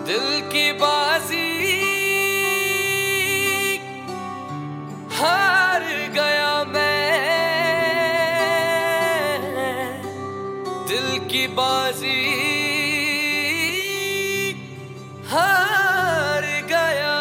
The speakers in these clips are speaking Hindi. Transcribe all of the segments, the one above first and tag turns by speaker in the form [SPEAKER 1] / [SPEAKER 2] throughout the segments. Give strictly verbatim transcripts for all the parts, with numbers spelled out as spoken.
[SPEAKER 1] दिल की बाजी हार गया मैं, दिल की बाजी हार गया।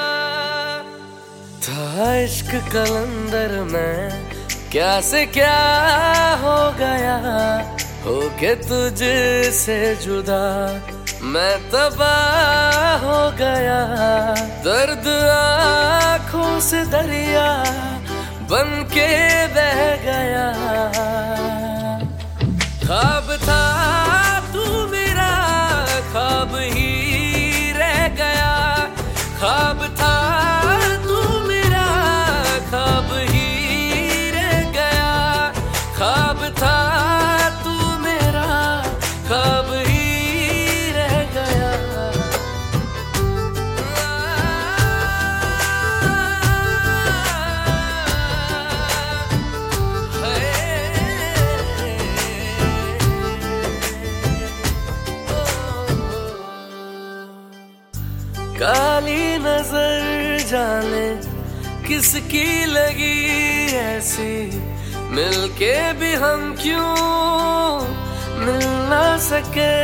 [SPEAKER 1] था इश्क कलंदर में क्या से क्या हो गया, होके तुझसे जुदा मैं तबाह हो गया। दर्द आँखों से दरिया बन के बह गया। ख्वाब था तू मेरा, ख्वाब ही रह गया। ख्वाब था तू मेरा, ख्वाब ही रह गया। ख्वाब था तू मेरा, ख्वाब ही रह गया। काली नजर जाने किसकी लगी ऐसी, मिलके भी हम क्यों मिल ना सके।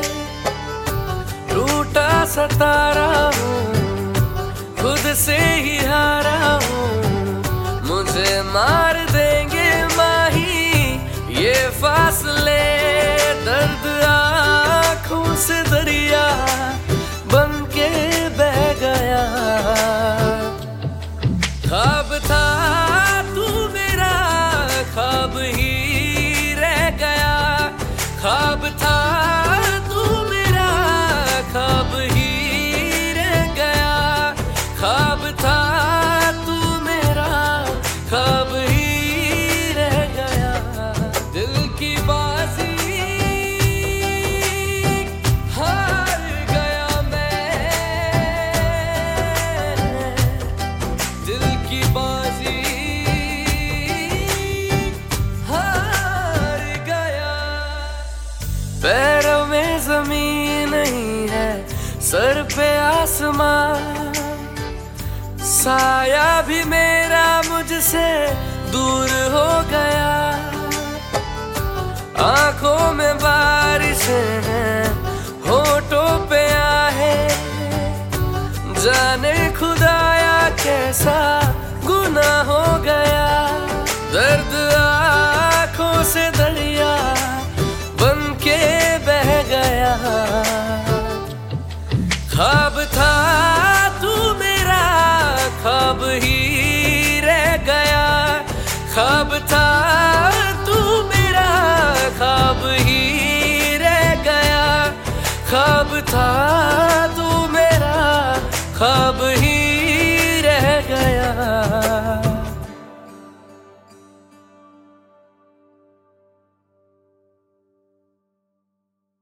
[SPEAKER 1] टूटा सतारा हूँ, खुद से ही हारा हूँ। मुझे मार देंगे माही ये फासले। दर्द आँखों से दरिया बन के बह गया। ख्वाब था तू मेरा, ख्वाब ही रह गया। ख्वाब था तू मेरा, ख्वाब ही रह गया। ख्वाब था तू मेरा, ख्वाब ही रह गया। दिल की बाजी हार गया मैं, दिल की बाजी हार गया। पैरों में जमीन नहीं है, सर पे आसमां। साया भी मेरा मुझसे दूर हो गया। आंखों में बारिशें हैं, होठों पे आहें। जाने खुदाया कैसा गुनाह हो गया। दर्द आंखों से दरिया बन के बह गया। ख्वाब था तू मेरा, ख्वाब ही रह गया। ख्वाब था तू मेरा, ख्वाब ही रह गया। ख्वाब था तू मेरा, ख्वाब ही